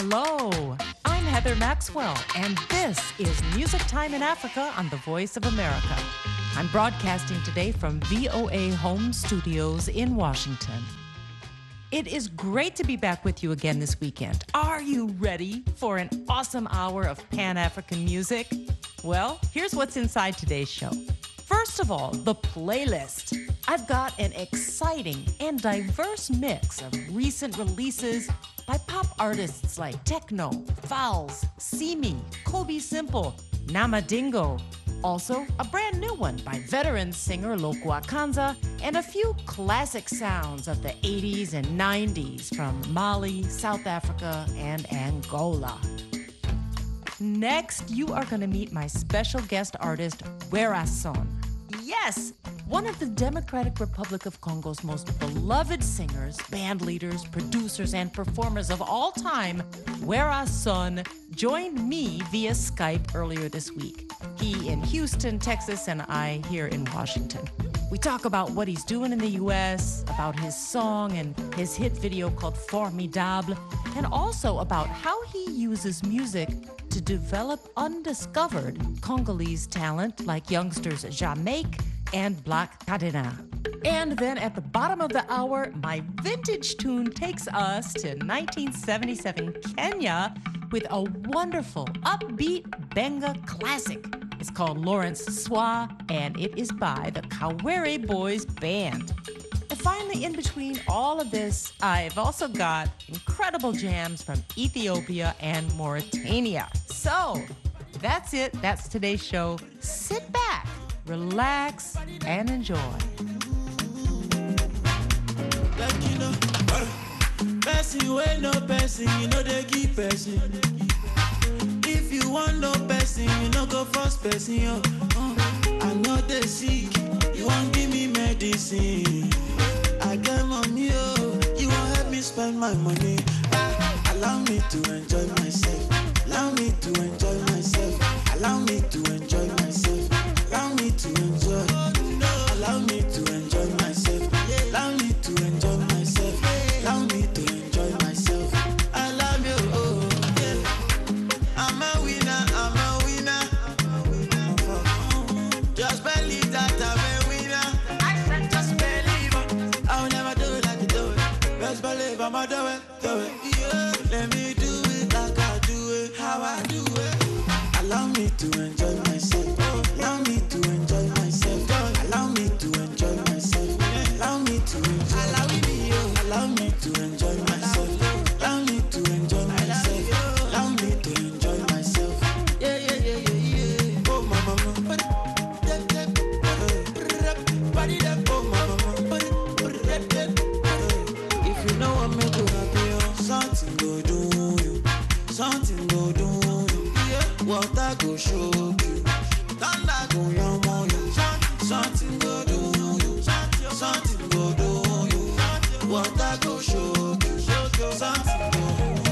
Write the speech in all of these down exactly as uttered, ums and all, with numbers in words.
Hello, I'm Heather Maxwell, and this is Music Time in Africa on the Voice of America. I'm broadcasting today from V O A Home Studios in Washington. It is great to be back with you again this weekend. Are you ready for an awesome hour of Pan-African music? Well, here's what's inside today's show. First of all, the playlist. I've got an exciting and diverse mix of recent releases by pop artists like Techno, Fowls, Simi, Kobe Simple, Namadingo. Also, a brand new one by veteran singer Lokwa Kanza, and a few classic sounds of the eighties and nineties from Mali, South Africa, and Angola. Next, you are going to meet my special guest artist, Werason. Yes, one of the Democratic Republic of Congo's most beloved singers, band leaders, producers, and performers of all time, Werason, joined me via Skype earlier this week. He in Houston, Texas, and I here in Washington. We talk about what he's doing in the U S, about his song and his hit video called Formidable, and also about how he uses music to develop undiscovered Congolese talent like youngsters Jamaica and Black Cadena. And then at the bottom of the hour, my vintage tune takes us to nineteen seventy-seven Kenya with a wonderful, upbeat Benga classic. It's called Lawrence Swa, and it is by the Kawere Boys Band. And finally, in between all of this, I've also got incredible jams from Ethiopia and Mauritania. So, that's it. That's today's show. Sit back, relax, and enjoy. Like you know, person wey no person, you know they give person. If you want no person, you no go first person. Yo. Uh, I know they sick, you won't give me medicine. I get money, oh, you won't help me spend my money. Uh, allow me to enjoy myself. Allow me to enjoy myself. Allow me to enjoy myself. Allow me to enjoy. Allow me to enjoy myself. Allow me to enjoy myself. Allow me to enjoy myself. I love you, oh, yeah. I'm a winner, I'm a winner. Just believe that I'm a winner. I said just believe. I'll never do it like you do it. Just believe I'ma do it, do it. Yeah. Let me do it like I do it, how I do it. Allow me to enjoy myself. Allow me to enjoy myself. Allow me to enjoy myself. Allow me to enjoy. Allow me to enjoy myself. Allow me to enjoy myself. Allow me to enjoy myself. Yeah, yeah, yeah, yeah, yeah. Oh, mama, mama. Oh, mama, if you know what me do happy, something go do you. Something go do you. Yeah. Water go shock you. Thunder go yam on you. Something go do you. Something go do you. Water go shock you. Something go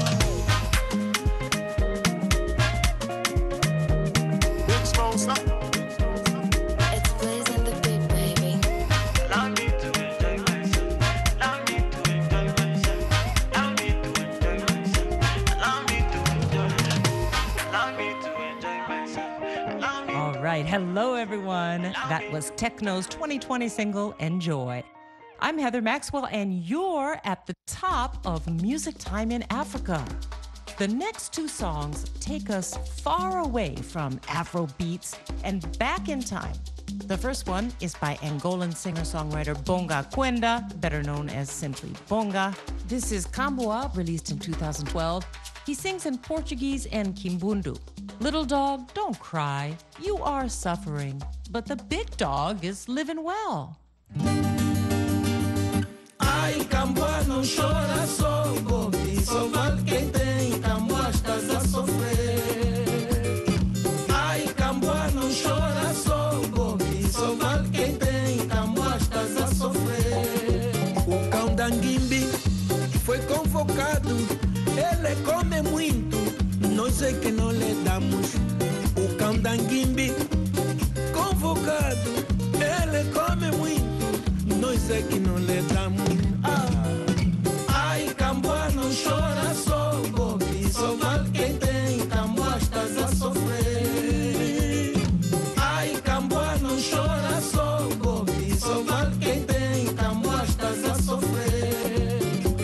do you. Big small stuff. It's blazing the beat, baby. Allow me to enjoy myself. Allow me to enjoy myself. Allow me to enjoy myself. Allow me to enjoy. Allow me to enjoy myself. Allow me. All right. Hello, everyone. That was Techno's twenty twenty single, Enjoy. I'm Heather Maxwell, and you're at the top of Music Time in Africa. The next two songs take us far away from Afro beats and back in time. The first one is by Angolan singer-songwriter Bonga Kwenda, better known as simply Bonga. This is Kambua, released in two thousand twelve. He sings in Portuguese and Kimbundu. Little dog, don't cry. You are suffering, but the big dog is living well. Ai, Camboa, não chora, só Bobi. Só vale quem tem, Camboa, estás a sofrer. Ai, Camboa, não chora, só Bobi. Só vale quem tem, Camboa, estás a sofrer. O cão da Nguimbi foi convocado. Ele come muito, nós é que não lhe damos. O cão da Nguimbi convocado. Ele come muito, nós é que não lhe damos. Ah. Ai, Camboa, não chora, só Bobi. Só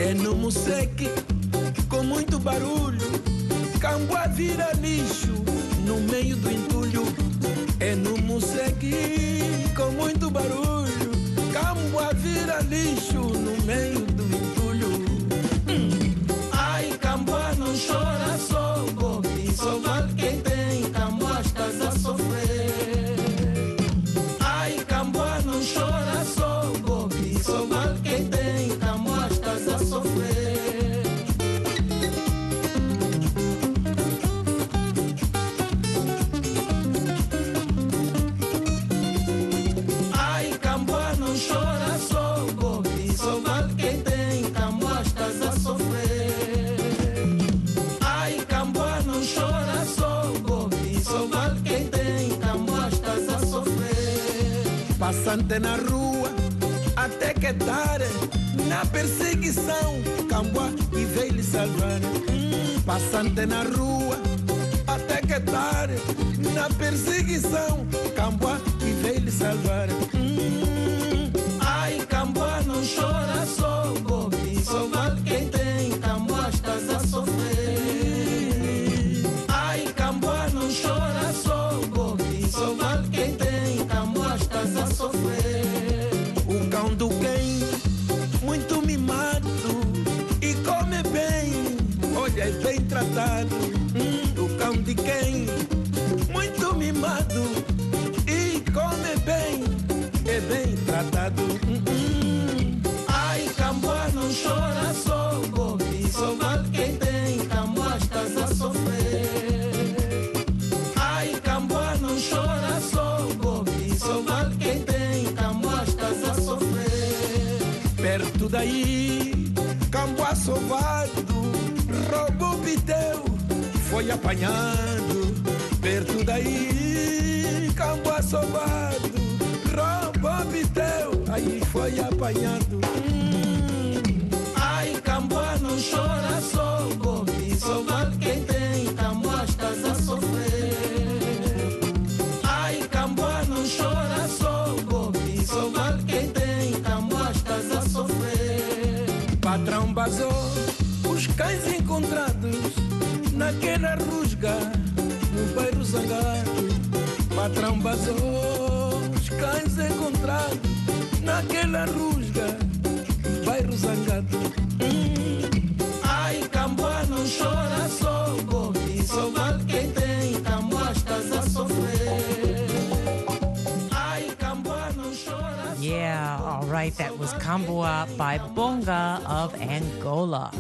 É no Museque, com muito barulho, Camboa vira lixo no meio do entulho. É no Museque, com muito barulho, Camboa vira lixo no meio do entulho. Hum. Ai, Camboa não chora, só bobe, só vale quem tem, Camboa estás a sofrer. Ai, Camboa não chora, só bobe, só vale quem tem, Camboa estás a sofrer. Ai, Camboa não chora, só bobe, só vale quem tem, Camboa estás a sofrer. Ai, Camboa não chora, só bobe, só vale quem tem, Camboa estás a sofrer. Passante na rua, até que tarde, na perseguição, Camboa e veio lhe salvar. Hum, passante na rua, até que tarde, na perseguição, Camboa e veio lhe salvar. Hum, ai, Camboa não chora, só bobe, só vale quem tem, Camboa estás a sofrer. Ai, Camboa não chora, só bobe, só vale quem tem, Camboa estás a sofrer. O cão do quem, muito mimado e come bem, olha, é bem tratado. Hum, o cão de quem, muito mimado e come bem, é bem tratado. Hum, hum. Ai, Camboa não chora, só bobe, só vale quem tem, Camboa estás a sofrer. Ai, Camboa não chora, só bobe, só vale quem tem, Camboa estás a sofrer. Perto daí, Camboa sovado, roubou o piteu, foi apanhado. Perto daí, Camboa sovado, roubou o piteu, aí foi apanhado. Hum. Ai, Camboa não chora, só bobe, só vale quem tem, Camboa estás a sofrer. Ai, Camboa não chora, só bobe, só vale quem tem, Camboa estás a sofrer. Patrão basou os cães encontrados naquela rusga no bairro Zangado. Patrão basou os cães encontrados naquela rusga no bairro Zangado. Hum. Ai, Camboa não chora, só bobe, só vale quem tem, Camboa estás a sofrer. Ai, Camboa não chora. Yeah, all right, that was Camboa by Bonga of Angola.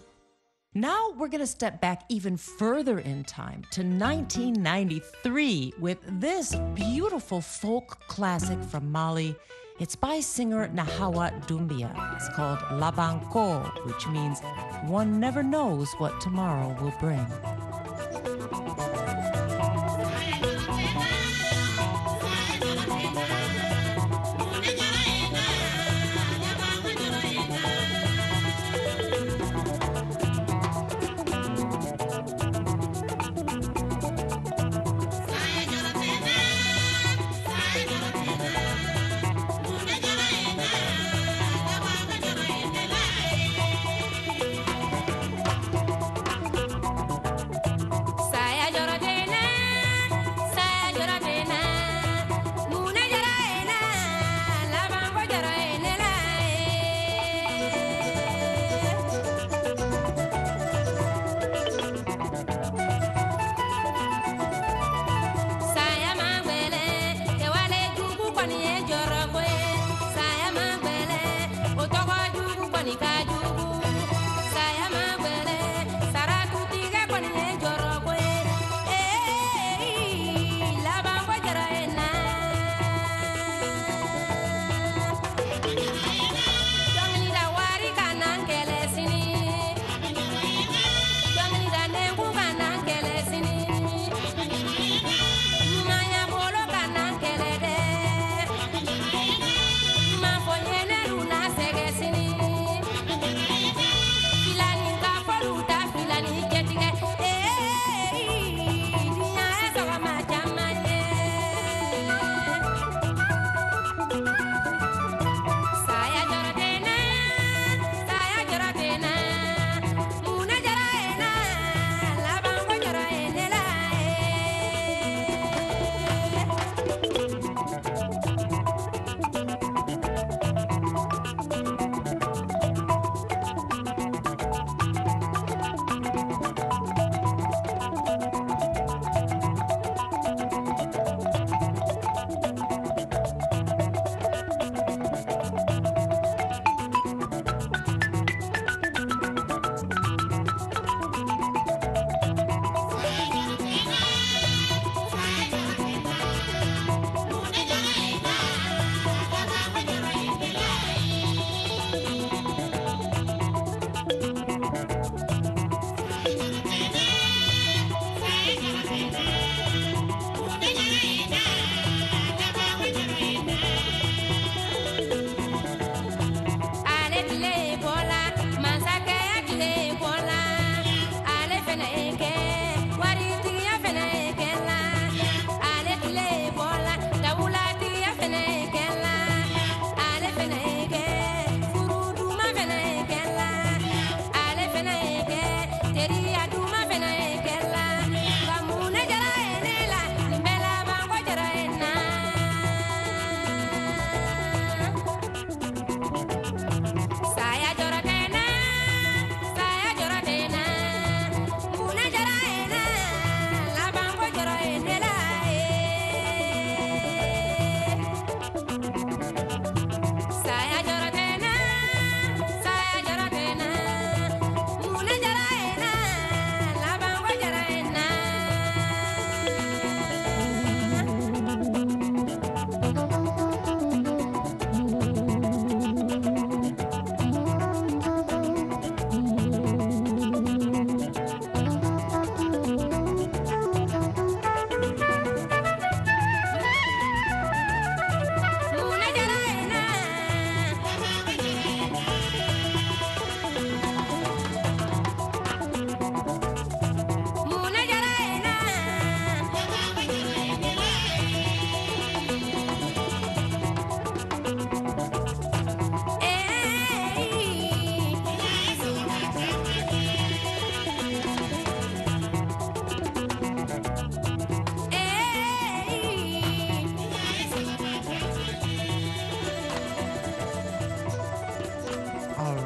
Now we're going to step back even further in time to nineteen ninety-three with this beautiful folk classic from Mali. It's by singer Nahawa Doumbia. It's called Labanko, which means one never knows what tomorrow will bring.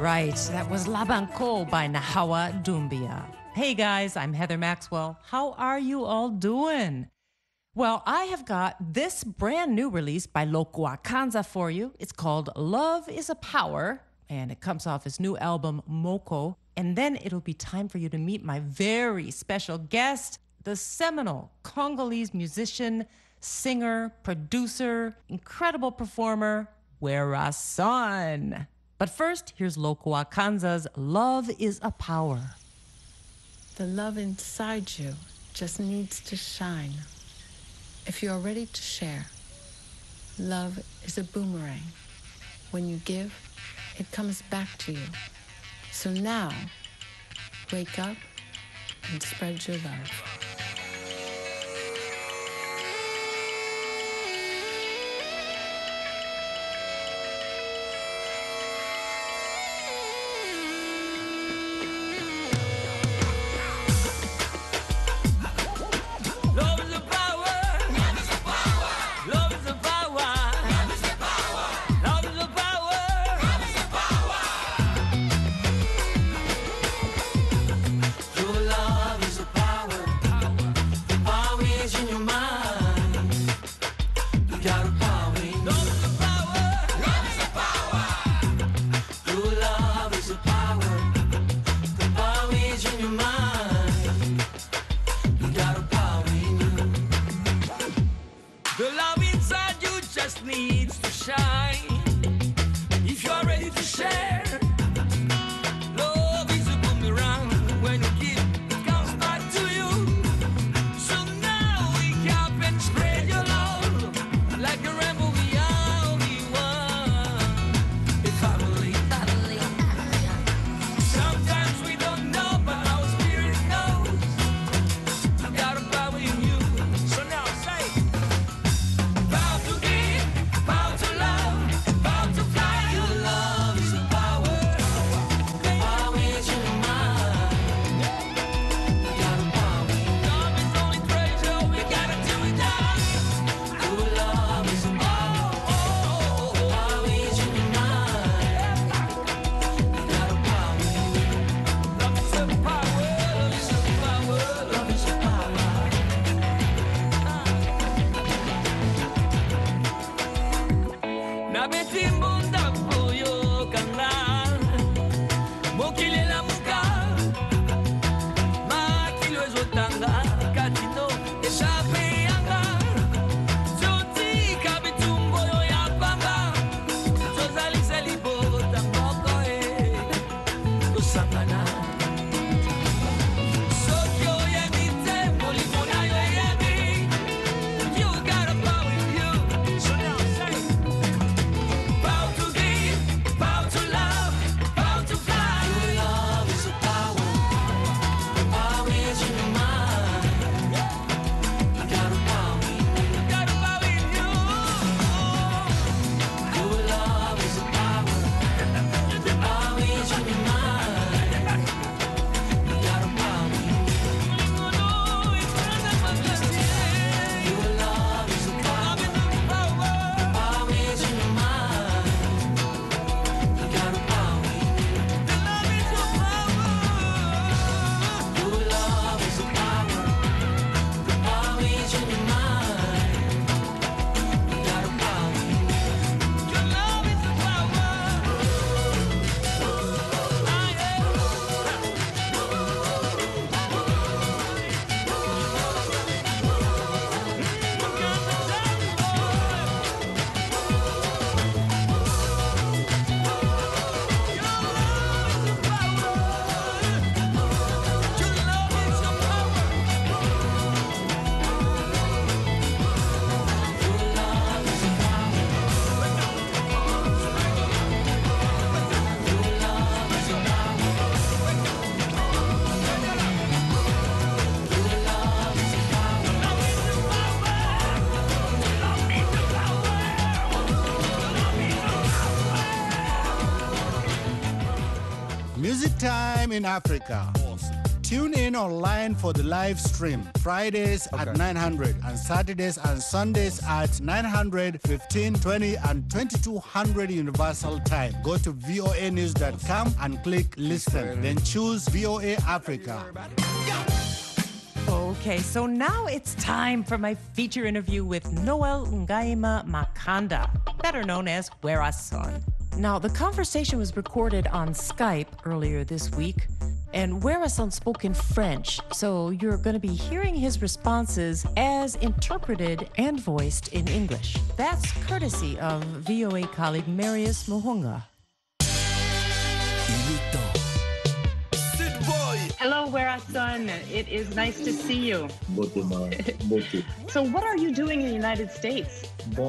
right. That was La Banco by Nahawa Doumbia. Hey guys, I'm Heather Maxwell. How are you all doing? Well, I have got this brand new release by Loco Akanza for you. It's called Love is a Power, and it comes off his new album, Moko. And then it'll be time for you to meet my very special guest, the seminal Congolese musician, singer, producer, incredible performer, Wera Son. But first, here's Loco Akanza's Love is a Power. The love inside you just needs to shine. If you are ready to share, love is a boomerang. When you give, it comes back to you. So now, wake up and spread your love. Music time in Africa. Tune in online for the live stream. Fridays okay. at nine hundred and Saturdays and Sundays at nine hundred, fifteen, twenty and twenty-two hundred Universal Time. Go to V O A news dot com and click listen. Then choose V O A Africa. Okay, so now it's time for my feature interview with Noel Ngaima Makanda, better known as Werason. Now, the conversation was recorded on Skype earlier this week, and Werason spoke in French, so you're going to be hearing his responses as interpreted and voiced in English. That's courtesy of V O A colleague Marius Muhunga. Hello, Werason. It is nice to see you. So what are you doing in the United States?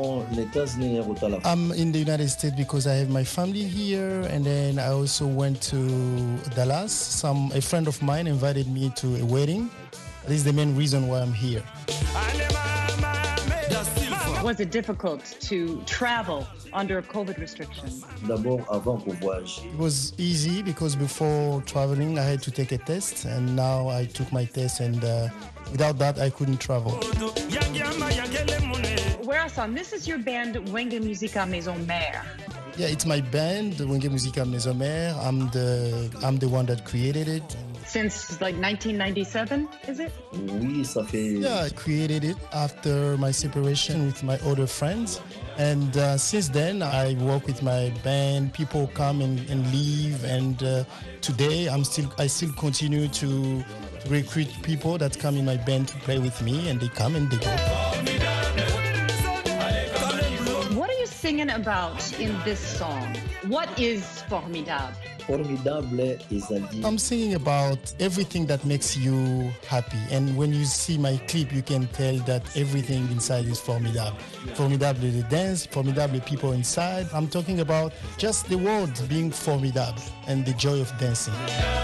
I'm in the United States because I have my family here, and then I also went to Dallas. Some a friend of mine invited me to a wedding. This is the main reason why I'm here. Was it difficult to travel under COVID restrictions? It was easy because before traveling, I had to take a test, and now I took my test, and uh, without that, I couldn't travel. Werason, this is your band, Wenge Musica Maison Mère. Yeah, it's my band, Wenge Musica Maison Mère. I'm the I'm the one that created it. Since like nineteen ninety-seven, is it? Yeah, I created it after my separation with my other friends. And uh, since then, I work with my band. People come and, and leave. And uh, today, I'm still I still continue to recruit people that come in my band to play with me. And they come and they go. What are you singing about in this song? What is Formidable? Formidable is a I'm singing about everything that makes you happy. And when you see my clip, you can tell that everything inside is formidable. Formidable the dance, formidable people inside. I'm talking about just the world being formidable and the joy of dancing.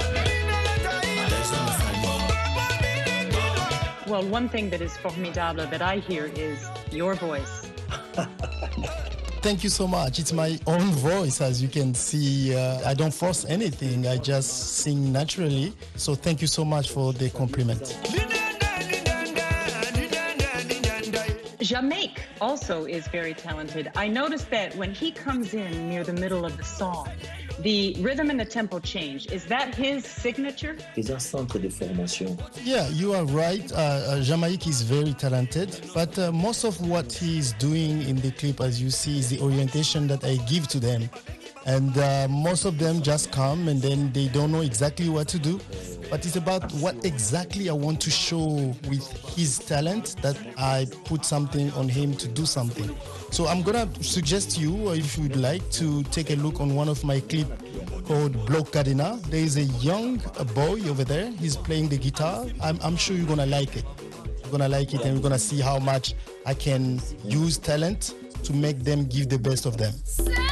Well, one thing that is formidable that I hear is your voice. Thank you so much. It's my own voice, as you can see. Uh, I don't force anything. I just sing naturally. So thank you so much for the compliment. Jamaique also is very talented. I noticed that when he comes in near the middle of the song, the rhythm and the tempo change. Is that his signature? Yeah, you are right. Uh, uh, Jamaique is very talented, but uh, most of what he is doing in the clip, as you see, is the orientation that I give to them. And uh, most of them just come and then they don't know exactly what to do. But it's about what exactly I want to show with his talent that I put something on him to do something. So I'm gonna suggest you, if you would like, to take a look on one of my clips called Bloc Cadena. There is a young boy over there. He's playing the guitar. I'm, I'm sure you're gonna like it. You're gonna like it, and we're gonna see how much I can use talent to make them give the best of them.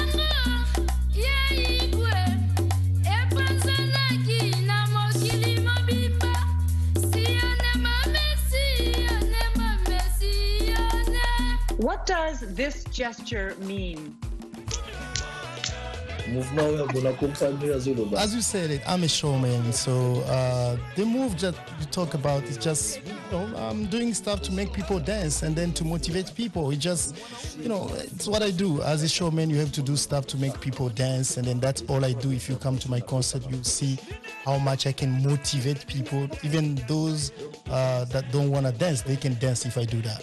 What does this gesture mean? As you said it, I'm a showman, so uh, the move that you talk about is just, you know, I'm doing stuff to make people dance and then to motivate people. It just, you know, it's what I do. As a showman, you have to do stuff to make people dance, and then that's all I do. If you come to my concert, you'll see how much I can motivate people. Even those uh, that don't want to dance, they can dance if I do that.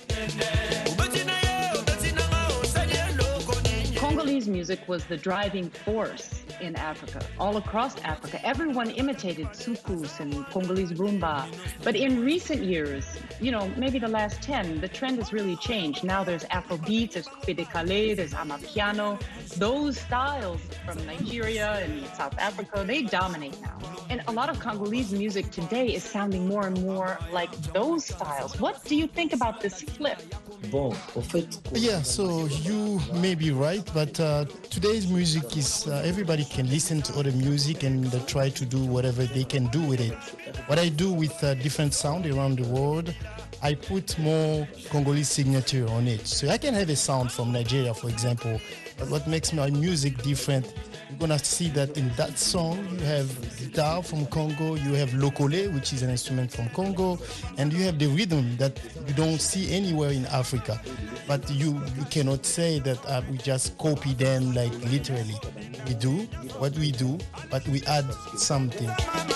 Congolese music was the driving force in Africa, all across Africa. Everyone imitated soukous and Congolese rumba. But in recent years, you know, maybe the last ten, the trend has really changed. Now there's Afrobeat, there's coupé décalé, there's amapiano. Those styles from Nigeria and South Africa, they dominate now. And a lot of Congolese music today is sounding more and more like those styles. What do you think about this flip? Yeah, so you may be right, but uh, today's music is uh, everybody can listen to other music and uh, try to do whatever they can do with it. What I do with uh, different sound around the world, I put more Congolese signature on it. So I can have a sound from Nigeria, for example, but what makes my music different you're gonna see that in that song you have guitar from Congo, you have lokole, which is an instrument from Congo, and you have the rhythm that you don't see anywhere in Africa. But you, you cannot say that uh, we just copy them like literally. We do what we do, but we add something.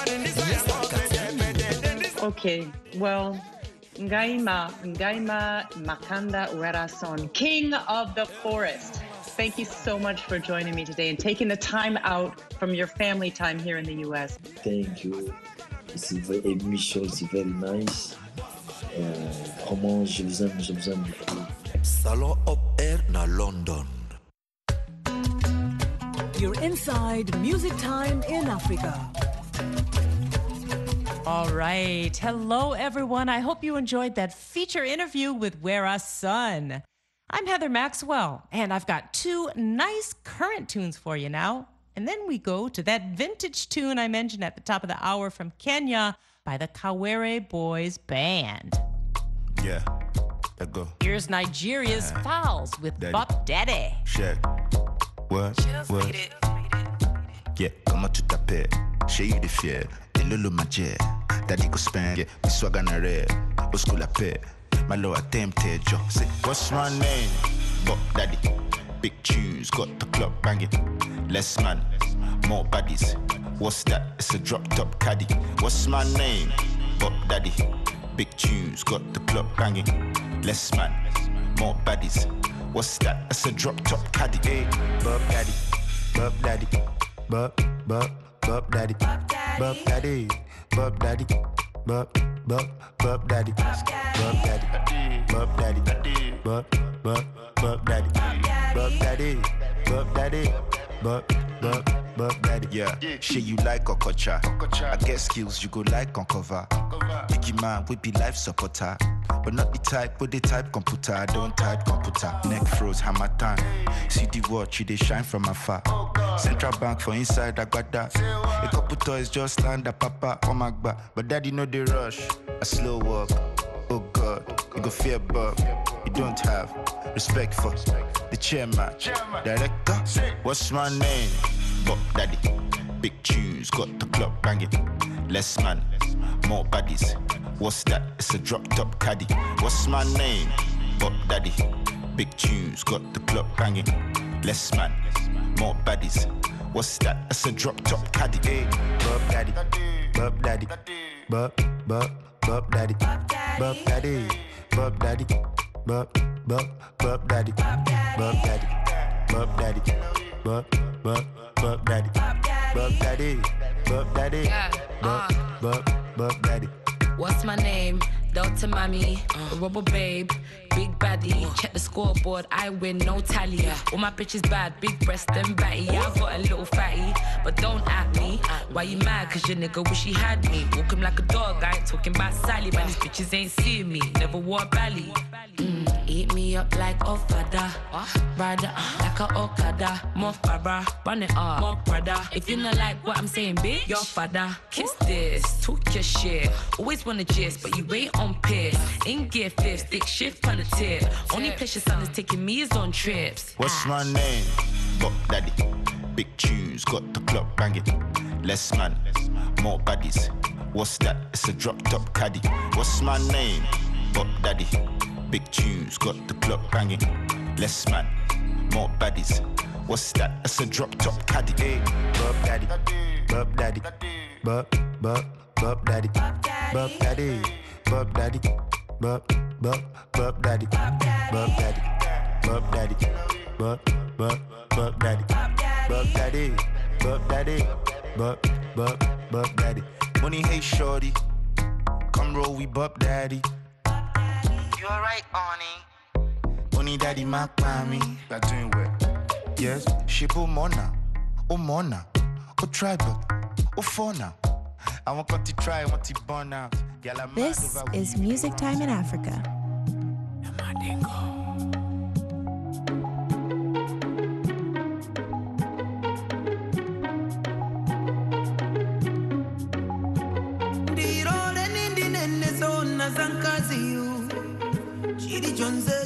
Okay, well, Ngaima, Ngaima Makanda Werason, King of the Forest. Thank you so much for joining me today and taking the time out from your family time here in the U S. Thank you. It's very émission, it's very nice. Euh, vraiment, je vous aime, je vous aime beaucoup. Salon Up Air na London. You're inside Music Time in Africa. All right. Hello, everyone. I hope you enjoyed that feature interview with Wera Sun. I'm Heather Maxwell, and I've got two nice current tunes for you now. And then we go to that vintage tune I mentioned at the top of the hour from Kenya by the Kawere Boys Band. Yeah, let go. Here's Nigeria's uh, Fowls with Daddy. Bop Daddy. Check. What? What? Yeah, comment tu t'appelles? J'ai eu des fiers. Et Lolo Majer. Daddy go spend. Yeah, we swag on a red. Au school la paix. My low attempted job. Say, what's my name? Bop Daddy. Big tunes, got the club banging. Less man, more baddies. What's that? It's a drop top caddy. What's my name? Bop Daddy. Big tunes, got the club banging. Less man, more baddies. What's that? It's a drop top caddy. Hey, Bop Daddy. Bop Daddy. Bop, bop, Bop Daddy. Bop Daddy. Bop Daddy. Bop, bop, Bop Daddy. Bop Daddy. Bop Daddy. Bop, bop, Bop Daddy. Bop Daddy. Bop Daddy. Bop, bop, Bop Daddy. Yeah, shit you like Okocha. I get skills you go like on cover. Biggie man, we be life supporter. But not the type, but the type computer. I don't type computer. Neck froze, hammer time. See the watch, you they shine from afar. Central bank for inside, I got that. A couple toys just land a papa on my back. But daddy know the rush. A slow walk. Oh God, you go fear Bob. You don't have respect for the chairman. Director, what's my name? Bop Daddy. Big tunes, got the club banging. Less man, more baddies. What's that? It's a drop top caddy. What's my name? Bop Daddy. Big tunes, got the club banging. Less man, more baddies. What's that? It's a drop top caddy. Hey, Bop Daddy. Bop Daddy. Bop, bop, Bop Daddy. Bop Daddy. Bop Daddy. Bop, bop, Bop Daddy. Bop Daddy. Bop Daddy. Bop, bop, Bop Daddy. Bop Daddy. Bop Daddy. Bop, bop, Bop Daddy. What's my name? Delta Mami, uh, Rubber Babe, Big Baddie. Check the scoreboard, I win, no tally. All my bitches bad, big breast and batty. Yeah, I got a little fatty, but don't at me. Why you mad? Cause your nigga wish he had me. Walk him like a dog, I ain't talking about Sally. But these bitches ain't seeing me, never wore belly. Mm, eat me up like Ofada. Rider uh, like a Okada. More Farah, run it up, more brother. If you not like what I'm saying, bitch, your father. Kiss this, talk your shit. Always wanna gist, but you ain't on piss. In gear fifth, stick shift on the tip. Only place your son is taking me is on trips. What's my name? Bop Daddy. Big tunes, got the club banging. Less man, more baddies. What's that? It's a drop top caddy. What's my name? Bop Daddy. Big tunes, got the club banging. Less man, more baddies. What's that? It's a drop top caddy. Hey, Bop Daddy. Bop Daddy. Bop, bop, Bop Daddy. Bop Daddy. Bop Daddy. Bop, bop, Bop Daddy. Bop Daddy. Bop Daddy. Bop, bop, Bop Daddy. Bop Daddy. Bop Daddy. Bop, bop, Bop Daddy. Money, hey shorty. Come roll, we Bop Daddy. You alright, Oni? Money Daddy, my mommy. That doing well. Yes, Shibu Mona. Oh Mona. Oh tribal. Oh fauna. I want to try, I want to burn out. This is Music Time in Africa.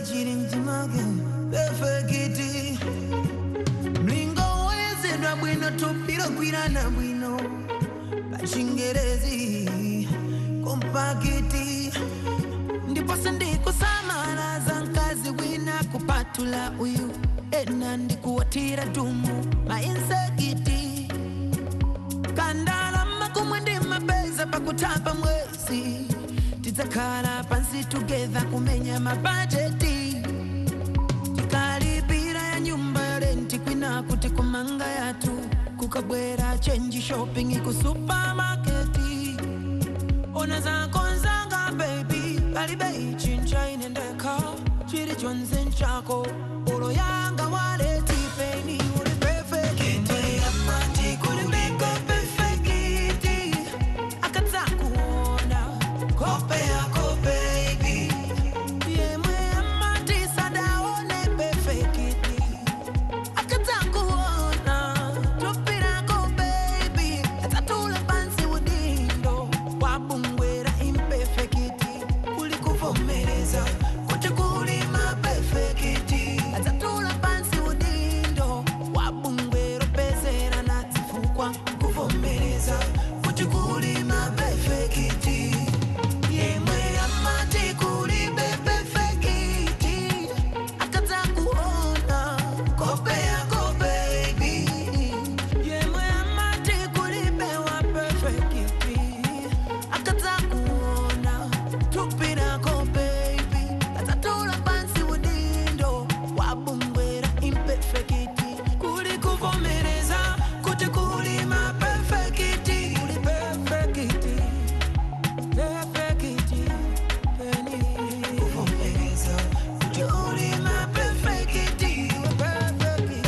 Mlingo weze na bwino Bailo kwirana bwino Bachingerezi Kompakiti Ndipo sindiko samana zankazi wina kupatula uyu Ena ndikuwatira dumu mainsekiti Kandala makumwendi mabeza pakutapa mwezi Titakala pansi together kumenya mabudgeti Tikalipira ya nyumba ya renti kwina kuti kumanga yatu Kukabwera change shopping iku supermarketi Ona zako nzanga baby Balibe chincha inendeka Chiri chonze nchako Olo yanga wale tipeni uli perfect Kete ya mati kulimiko perfect kiti Akata kuona Kope yako baby Yemwe ya mati sadaone perfect kiti Akata kuona Tupirako baby Atatula pansi udindo Wabungwera imperfect kiti Kulikuvomereza Kote kulima perfect kiti Atatula pansi udindo Wabungwero pezera natifukwa Kuvomereza Kote kulima perfect kiti Yemwe amati kulibe perfect kiti Akata kuona Kope yako baby Yemwe amati kulibe wa perfect kiti Akata kuona Tupirako baby Atatula pansi udindo Wabungwera imperfect kiti Kulikuvomereza Kuti kulima perfect kiti Kuli perfect kiti Perfect kiti Penny Kuvomereza Kuti kulima perfect kiti Perfect kiti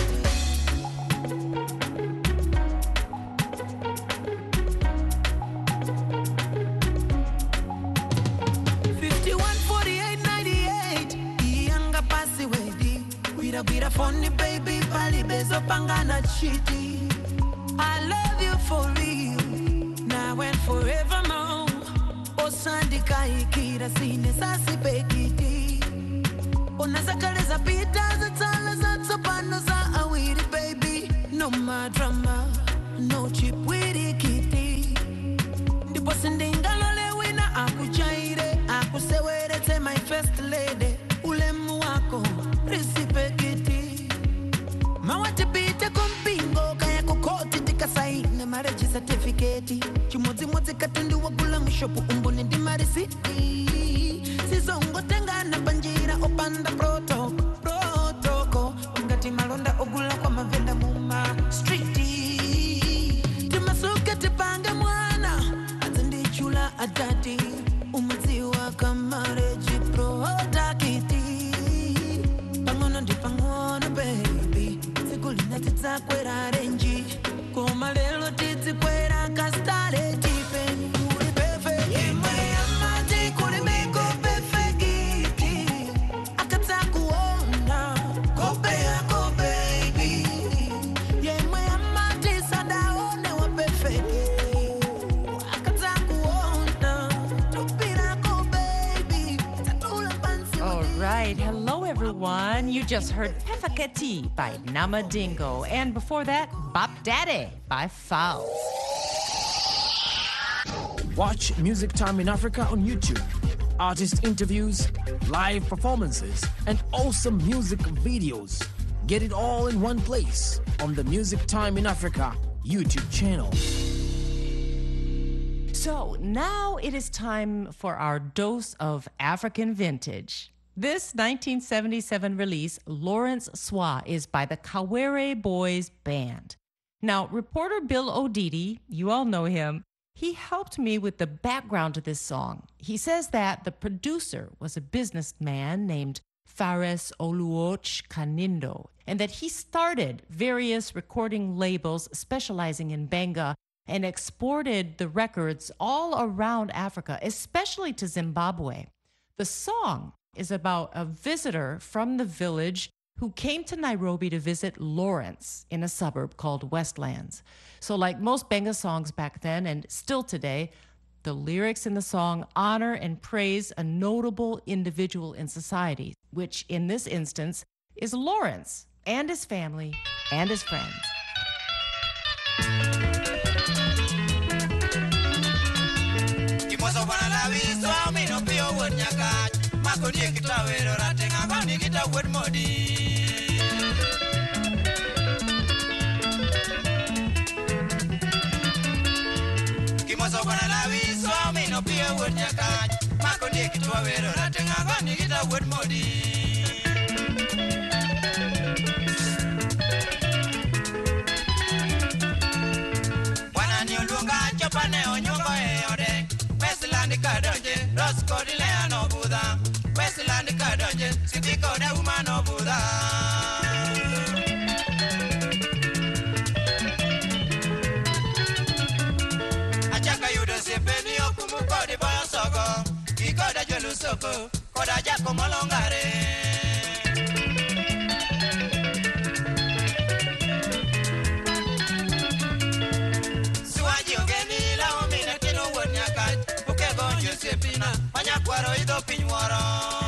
fifty-one, forty-eight, ninety-eight Iyanga pasi wedi Wira wira funny baby Pali bezo pangana chiti I love you for real Now and forevermore Osandika ikira sine sasi pekiti Onazakale za pita za tala za tsopano za awiri baby No more drama No cheap witty kitty Ndipo sindingalole wina akuchaire Akusewerete my first lady Ulemu wako Risipekiti Mawatipite kumpingo Kaya kukoti tika saine marriage certificate Chimozi mozi katundi wagula mshopu Umbuni ndi marisiti Sizongo tengana banjira Opanda protoko Protoko Ungati malonda ogula kwa mavenda muma Streeti Timasuke tipange mwana Azindi chula adati Umaziwa kamareji protakiti Pangono ndi pangono baby Sikulina titsakwera renji Koma lelo titsikwera kastale tipeni Uli perfect Yemwe amati kulimiko perfect kiti Akata kuona Kope yako baby Yemwe amati sadaone wa perfect kiti Akata kuona Tupirako baby Tatula pansi All right. Hello, everyone. You just heard Pefaketi by Namadingo. And before that, Bop Daddy by Fowls. Watch Music Time in Africa on YouTube. Artist interviews, live performances, and awesome music videos. Get it all in one place on the Music Time in Africa YouTube channel. So now it is time for our dose of African vintage. This nineteen seventy-seven release, Lawrence Swa, is by the Kawere Boys Band. Now, reporter Bill Odidi, you all know him, he helped me with the background to this song. He says that the producer was a businessman named Fares Oluoch Kanindo, and that he started various recording labels specializing in Benga and exported the records all around Africa, especially to Zimbabwe. The song is about a visitor from the village who came to Nairobi to visit Lawrence in a suburb called Westlands. So like most Benga songs back then and still today, the lyrics in the song honor and praise a notable individual in society, which in this instance is Lawrence and his family and his friends. die kita wero ratenga goni kita wed modi Kimoso bana la wiso mi no pie wed nyaka mako die kita wero ratenga goni kita wed modi Chopane onyongo e ode Westland kadonje Rosco di Leano Buddha Westland kadonje Sipiko de Umano Buddha Achaka yudo sepeni okumuko di boyo soko Iko da jolu soko Koda jako molongare Sepina, panya kwaro ido pinyworo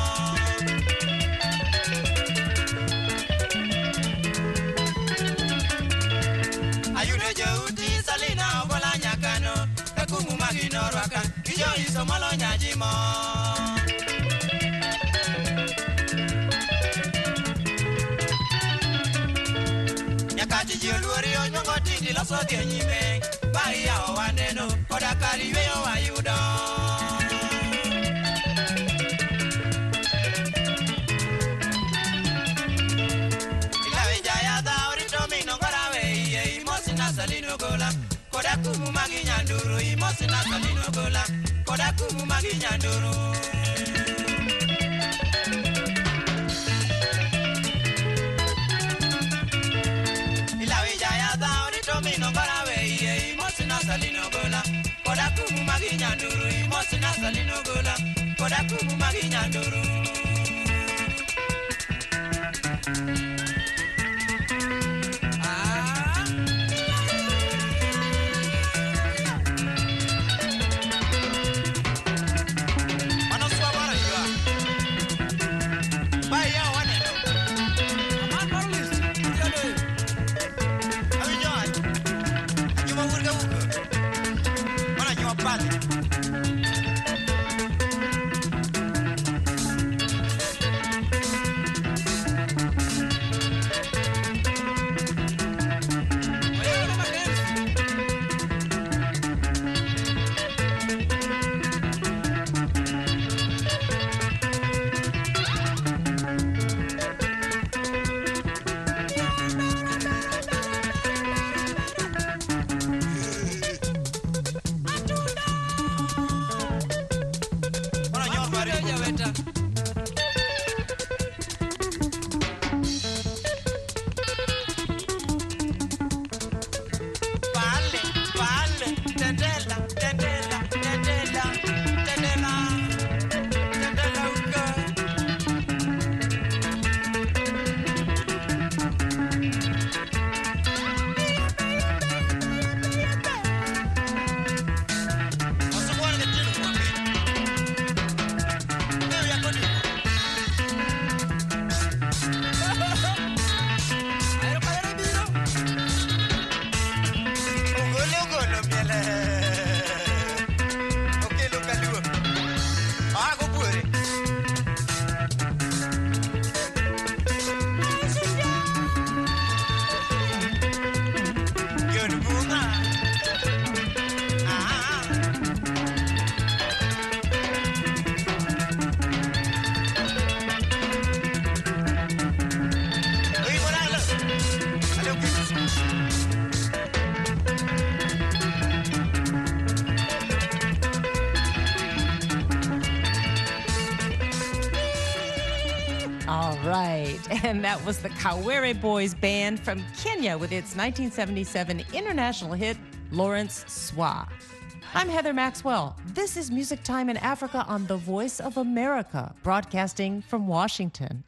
Ayudo jouti salina obola nyakano Kakumu magino rwaka Kijo iso malo nyajimo Nyakati jioluori onyongo tindi loso dhie nyime Bari ya owaneno Koda kari weyo wayudo Salino gola, koda kumu magi nyanduru, imosi na salino gola, koda kumu magi nyanduru. Ilawi jaya da orito mino gola we, imosi na salino gola, koda kumu magi nyanduru, imosi na salino gola, koda kumu magi nyanduru. And that was the Kawere Boys Band from Kenya with its nineteen seventy-seven international hit, Lawrence Swa. I'm Heather Maxwell. This is Music Time in Africa on The Voice of America, broadcasting from Washington.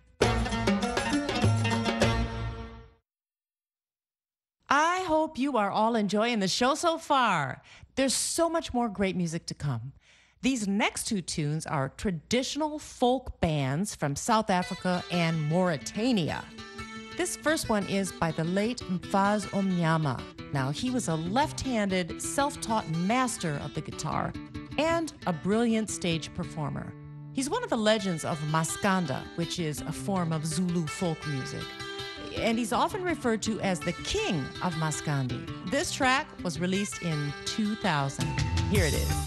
I hope you are all enjoying the show so far. There's so much more great music to come. These next two tunes are traditional folk bands from South Africa and Mauritania. This first one is by the late Mfaz Omnyama. Now, he was a left-handed, self-taught master of the guitar and a brilliant stage performer. He He's one of the legends of Maskanda, which is a form of Zulu folk music. And he's often referred to as the king of Maskandi. This track was released in two thousand. Here it is.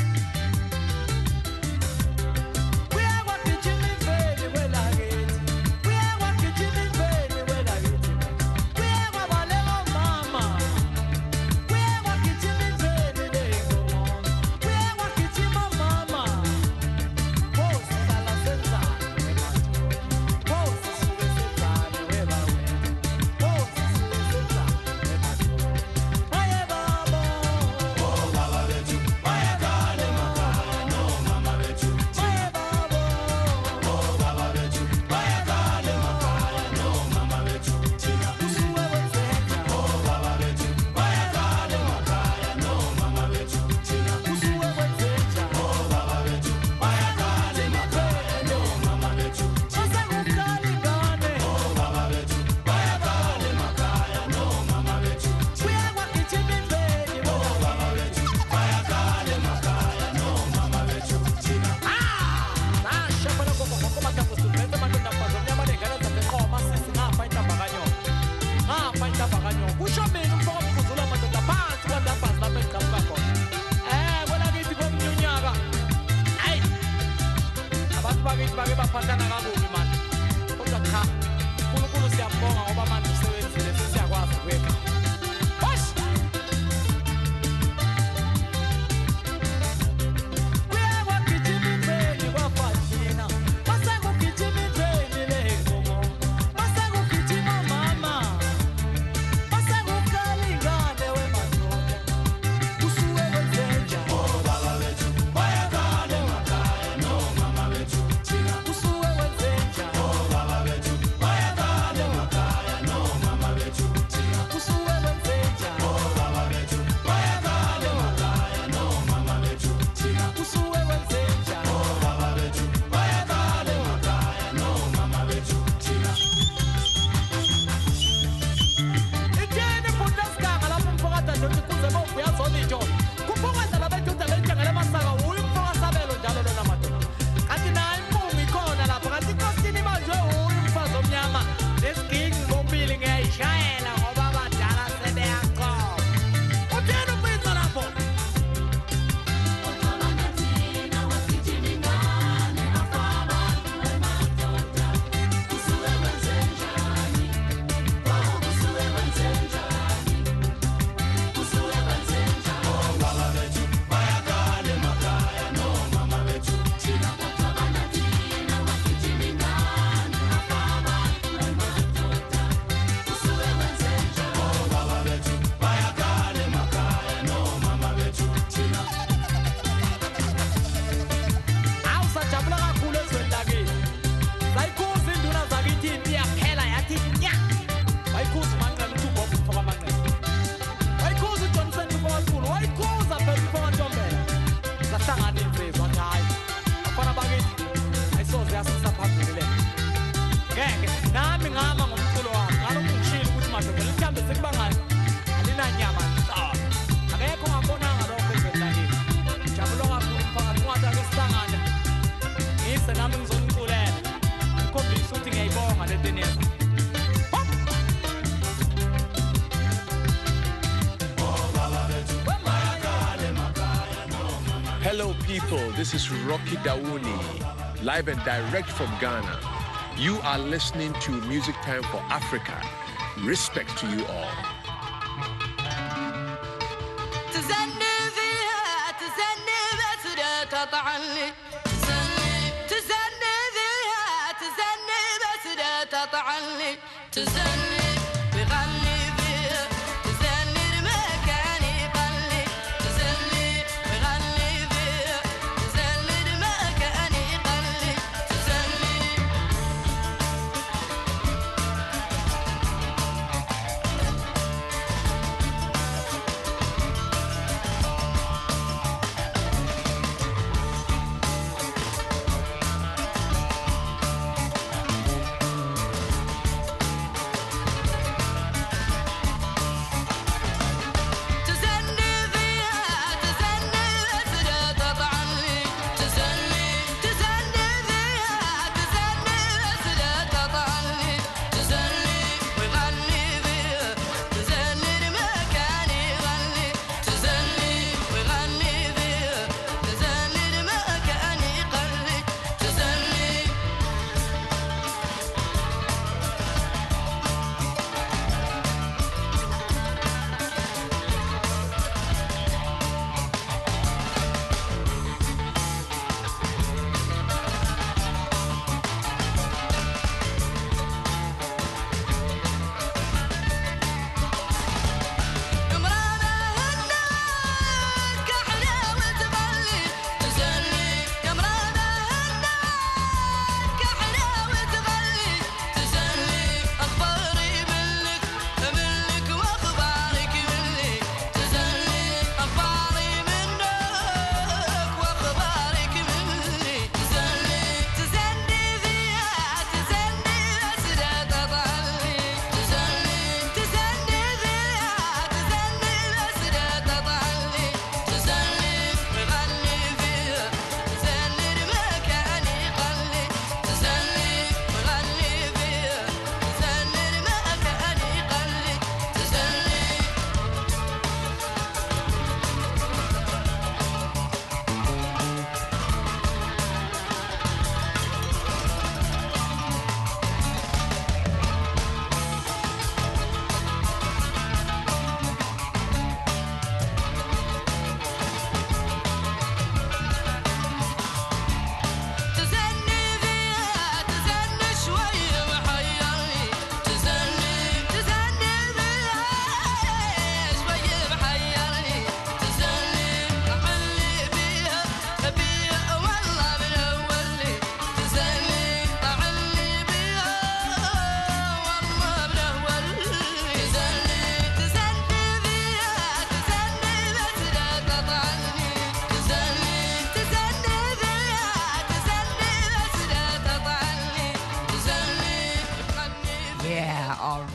Hello people, this is Rocky Dauni, live and direct from Ghana. You are listening to Music Time for Africa. Respect to you all.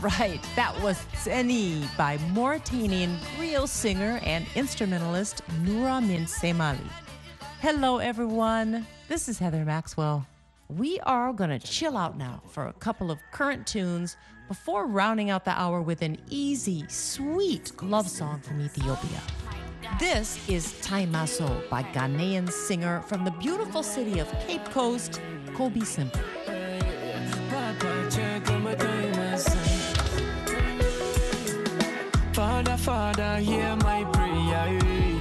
right. That was Tseni by Mauritanian griot singer and instrumentalist Noura Min Semali. Hello, everyone. This is Heather Maxwell. We are going to chill out now for a couple of current tunes before rounding out the hour with an easy, sweet love song from Ethiopia. This is Taimaso by Ghanaian singer from the beautiful city of Cape Coast, Kobe Simple. Father, Father, hear my prayer.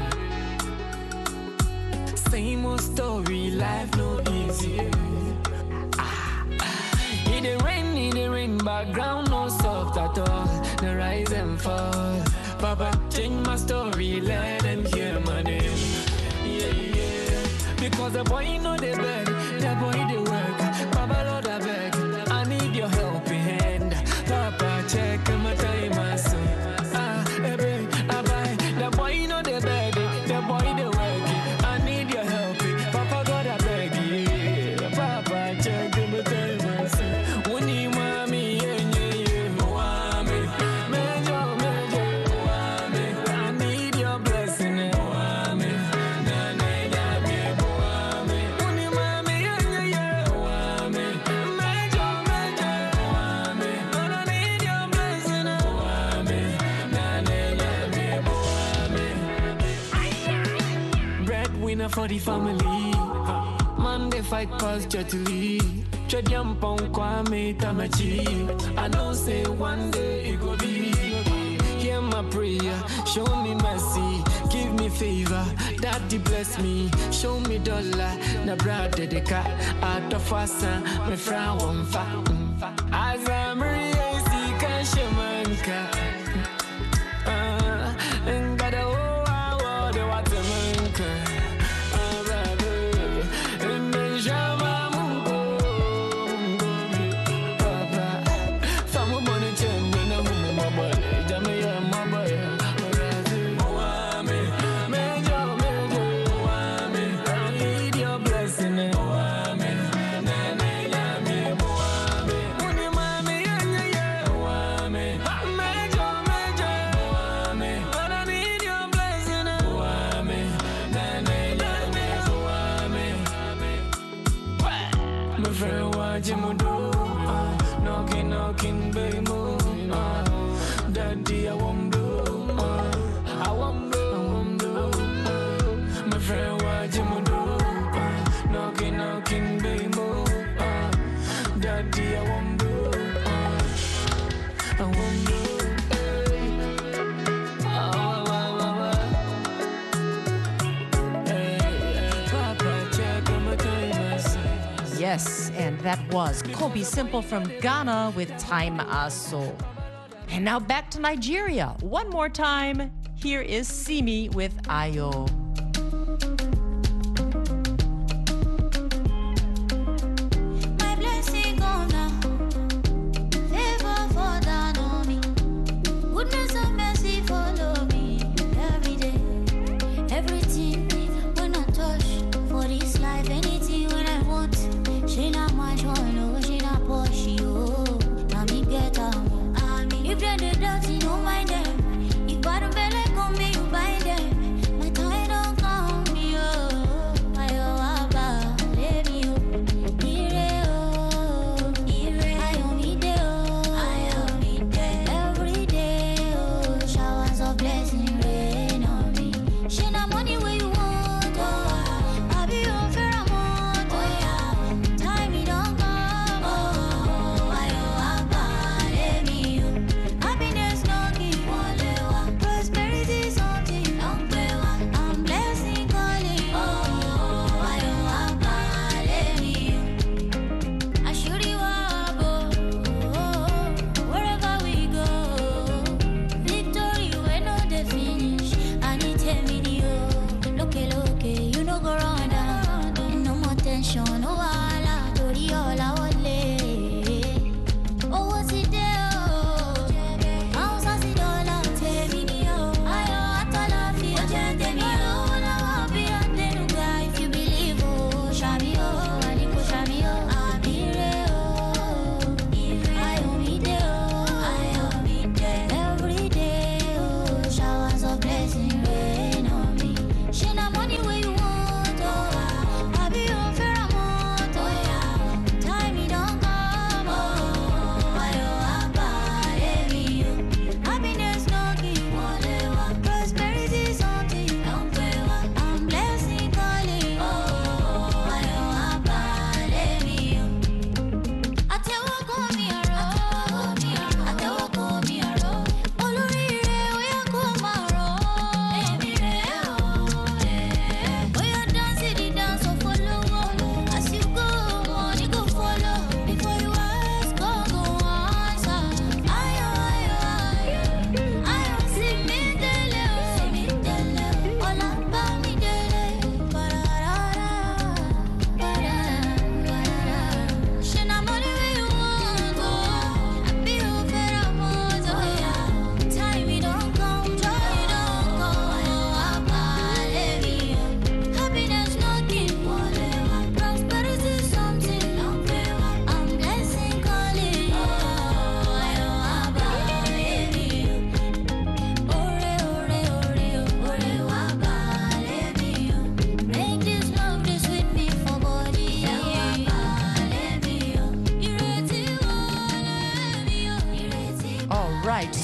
Same old story, life no easy. Ah, it dey rain, it dey rain, background no soft at all. The rise and fall. Papa, change my story, let them hear my name. Yeah, yeah. Because the boy know the bed, the boy the work. Papa, Lord, I beg, I need your helping hand. Papa, check my time, my son. Ah, baby, I buy. The boy know the bed, the boy the work. I need your help, Papa, God, I beg you. Papa, check my time, my son. When you mommy, yeah, yeah, yeah, mommy, major, major, mommy, I need your blessing, mommy, na na na me, mommy. When you mommy, yeah, yeah, yeah, mommy, major, major, mommy, I need your blessing, mommy, na na na me, mommy. Breadwinner for the family. Man, they fight cause jotly. Chodiam pon kwame tamachi. I know say one day it go be. Hear my prayer, show me mercy, give me favor. Daddy bless me, show me dollar. Na brother de cat out of fasa, me frown on fa. As I'm real, see can shamanka. Ah, and got a oh, I want the water manka. Knocking, knocking, baby, Daddy, I won't do. I won't do. My friend, what you do? Knocking, knocking, baby, Daddy, I won't do. I won't do. Yes, and that was Kobe Simple from Ghana with Time Aso. And now back to Nigeria. One more time, here is Simi with Ayo. My blessing on now, favor for down on me, goodness and mercy follow me every day, everything when I touch for this life, anything when I want. She not my joy, no, she not Porsche, oh. Now me get on, I mean, if they're the dirty, no mind them. If bottom belly come me, you buy them. My kind of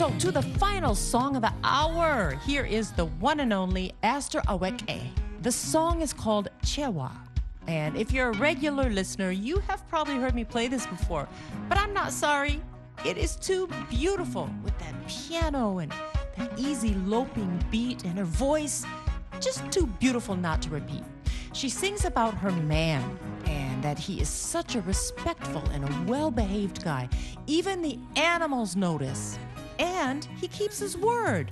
So, to the final song of the hour, here is the one and only Aster Aweke. The song is called Chewa. And if you're a regular listener, you have probably heard me play this before, but I'm not sorry. It is too beautiful with that piano and that easy loping beat and her voice. Just too beautiful not to repeat. She sings about her man and that he is such a respectful and a well-behaved guy. Even the animals notice. And he keeps his word.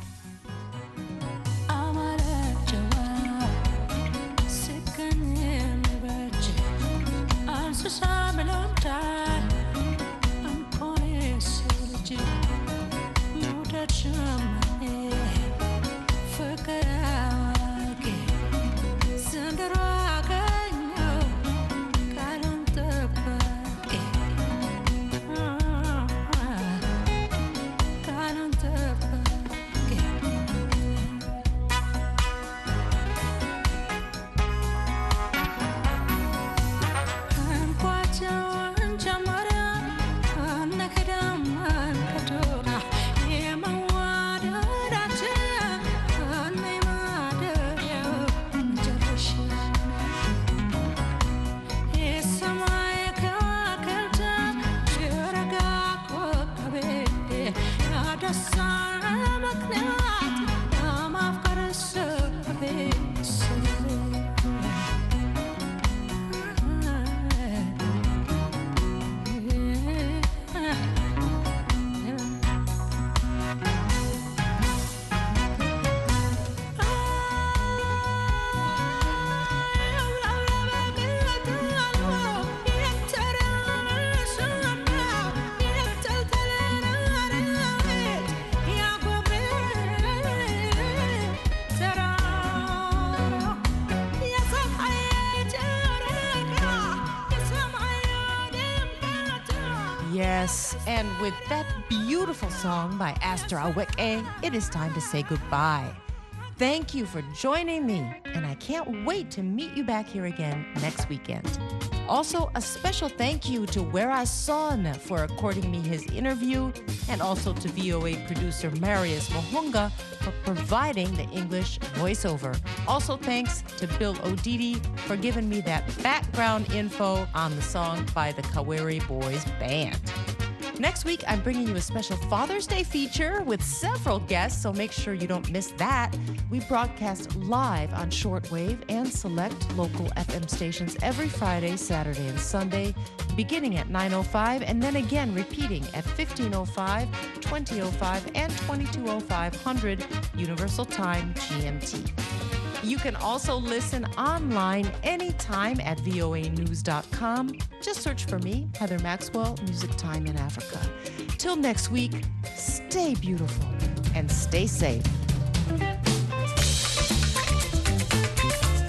Yes, and with that beautiful song by Aster Aweke, it is time to say goodbye. Thank you for joining me, and I can't wait to meet you back here again next weekend. Also, a special thank you to Wera Son for according me his interview, and also to V O A producer Marius Mohunga for providing the English voiceover. Also, thanks to Bill Odidi for giving me that background info on the song by the Kaweri Boys Band. Next week, I'm bringing you a special Father's Day feature with several guests, so make sure you don't miss that. We broadcast live on shortwave and select local F M stations every Friday, Saturday, and Sunday, beginning at nine oh five, and then again repeating at fifteen oh five, twenty oh five, and twenty-two oh five hundred Universal Time G M T. You can also listen online anytime at V O A news dot com. Just search for me, Heather Maxwell, Music Time in Africa. Till next week, stay beautiful and stay safe.